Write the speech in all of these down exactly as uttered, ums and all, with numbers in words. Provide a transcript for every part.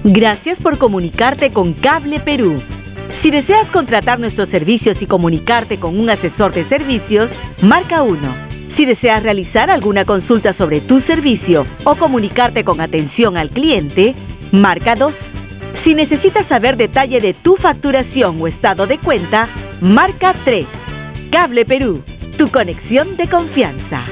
Gracias por comunicarte con Cable Perú. Si deseas contratar nuestros servicios y comunicarte con un asesor de servicios, marca uno. Si deseas realizar alguna consulta sobre tu servicio o comunicarte con atención al cliente, marca dos. Si necesitas saber detalle de tu facturación o estado de cuenta, marca tres. Cable Perú, tu conexión de confianza.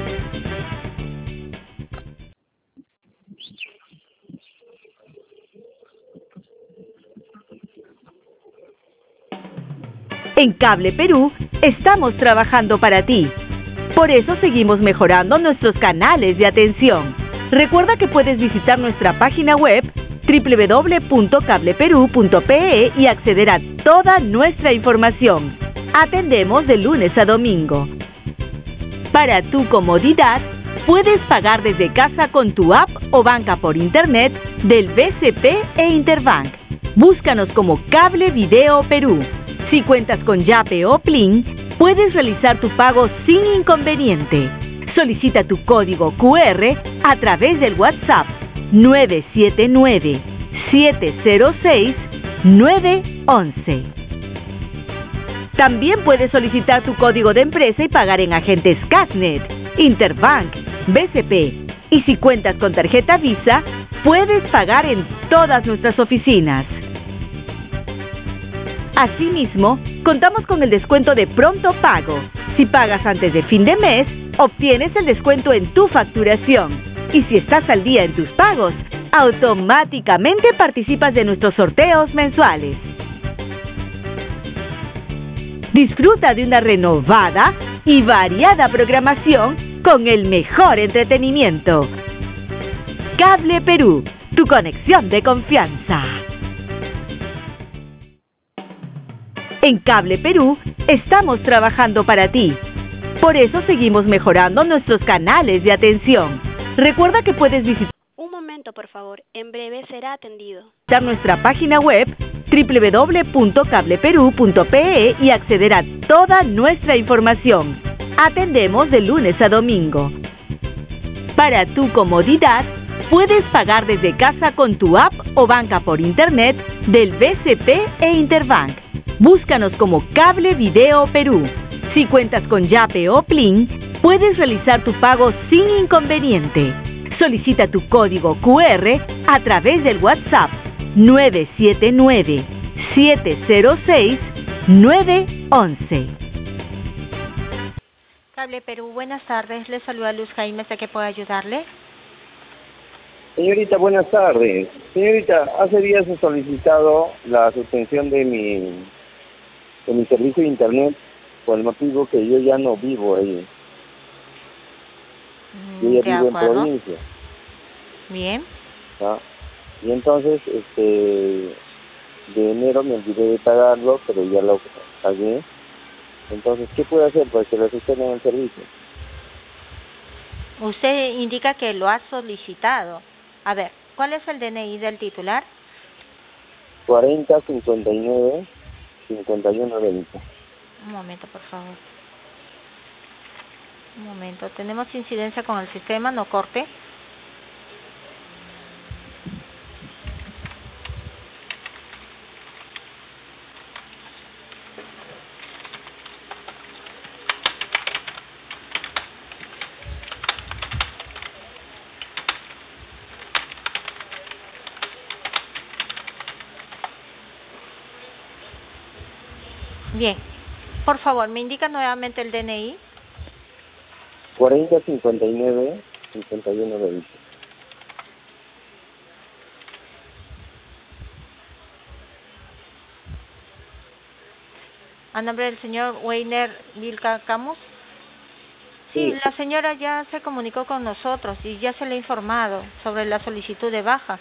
En Cable Perú estamos trabajando para ti. Por eso seguimos mejorando nuestros canales de atención. Recuerda que puedes visitar nuestra página web doble u doble u doble u punto cable perú punto pe e y acceder a toda nuestra información. Atendemos de lunes a domingo. Para tu comodidad, puedes pagar desde casa con tu app o banca por internet del B C P e Interbank. Búscanos como Cable Video Perú. Si cuentas con Yape o Plin, puedes realizar tu pago sin inconveniente. Solicita tu código cu erre a través del WhatsApp nueve siete nueve, siete cero seis, nueve once. También puedes solicitar tu código de empresa y pagar en agentes Casnet, Interbank, B C P. Y si cuentas con tarjeta Visa, puedes pagar en todas nuestras oficinas. Asimismo, contamos con el descuento de pronto pago. Si pagas antes de fin de mes, obtienes el descuento en tu facturación. Y si estás al día en tus pagos, automáticamente participas de nuestros sorteos mensuales. Disfruta de una renovada y variada programación con el mejor entretenimiento. Cable Perú, tu conexión de confianza. En Cable Perú estamos trabajando para ti. Por eso seguimos mejorando nuestros canales de atención. Recuerda que puedes visitar Un momento, por favor. En breve será atendido. nuestra página web doble u doble u doble u punto cable perú punto pe e y acceder a toda nuestra información. Atendemos de lunes a domingo. Para tu comodidad, puedes pagar desde casa con tu app o banca por internet del B C P e Interbank. Búscanos como Cable Video Perú. Si cuentas con Yape o Plin, puedes realizar tu pago sin inconveniente. Solicita tu código cu erre a través del WhatsApp nueve siete nueve, siete cero seis, nueve once. Cable Perú, buenas tardes. Le saluda Luz Jaime, ¿de qué puedo ayudarle? Señorita, buenas tardes. Señorita, hace días he solicitado la suspensión de mi, de mi servicio de internet por el motivo que yo ya no vivo ahí. Yo ya de vivo acuerdo. en provincia. Bien. ¿Ah? Y entonces, este, de enero me olvidé de pagarlo, pero ya lo pagué. Entonces, ¿qué puedo hacer para que lo suspendan el servicio? Usted indica que lo ha solicitado. A ver, ¿cuál es el D N I del titular? cuarenta, cincuenta y nueve, cincuenta y uno, veinte. Un momento, por favor. Un momento. Tenemos incidencia con el sistema, no corte. Bien. Por favor, ¿me indica nuevamente el D N I? cuarenta, cincuenta y nueve, cincuenta y uno, veinte. A nombre del señor Weiner Vilca Camus. Sí, Sí. la señora ya se comunicó con nosotros y ya se le ha informado sobre la solicitud de baja.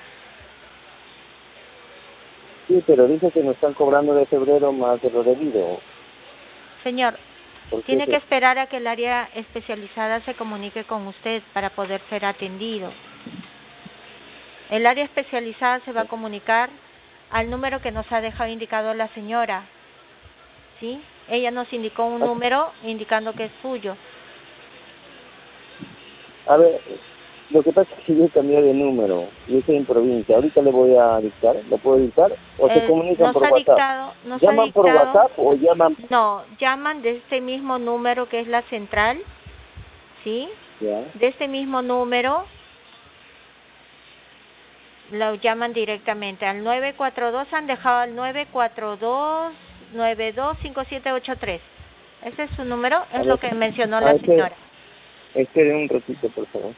Sí, pero dice que nos están cobrando de febrero más de lo debido. Señor, ¿Por qué tiene se- que esperar a que el área especializada se comunique con usted para poder ser atendido. El área especializada se va a comunicar al número que nos ha dejado indicado la señora. ¿Sí? Ella nos indicó un Ah. número indicando que es suyo. A ver, Lo que pasa es que yo cambié de número, yo estoy en provincia, ahorita le voy a dictar, ¿lo puedo dictar? ¿O Eh, se comunican nos por ha WhatsApp? dictado, nos ¿Llaman ha dictado, por WhatsApp o llaman...? No, llaman de este mismo número que es la central, ¿sí? Ya. De este mismo número lo llaman directamente al nueve cuatro dos, han dejado al nueve cuatro dos, nueve dos cinco siete ocho tres. Ese es su número, es lo que mencionó la señora. Esperen un ratito, por favor.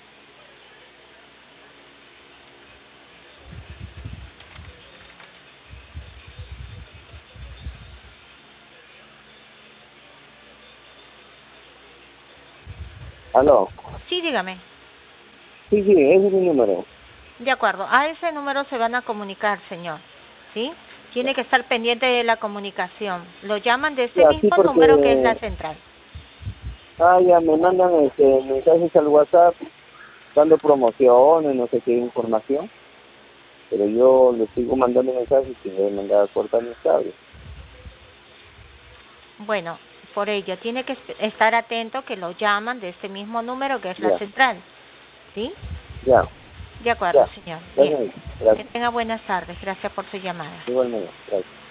¿Aló? Sí, dígame. Sí, sí, ese es mi número. De acuerdo, a ese número se van a comunicar, señor, ¿sí? Tiene que estar pendiente de la comunicación. Lo llaman de ese Ya, mismo sí, porque... número que es la central. Ah, ya, me mandan este, mensajes al WhatsApp dando promociones, no sé qué información, pero yo les sigo mandando mensajes y me mandar a cortar mis cables. Bueno, por ello, tiene que estar atento que lo llaman de este mismo número que es Ya. la central, ¿sí? Ya. De acuerdo, Ya. señor. Gracias. Bien. Gracias. Que tenga buenas tardes. Gracias por su llamada. Igualmente. Gracias.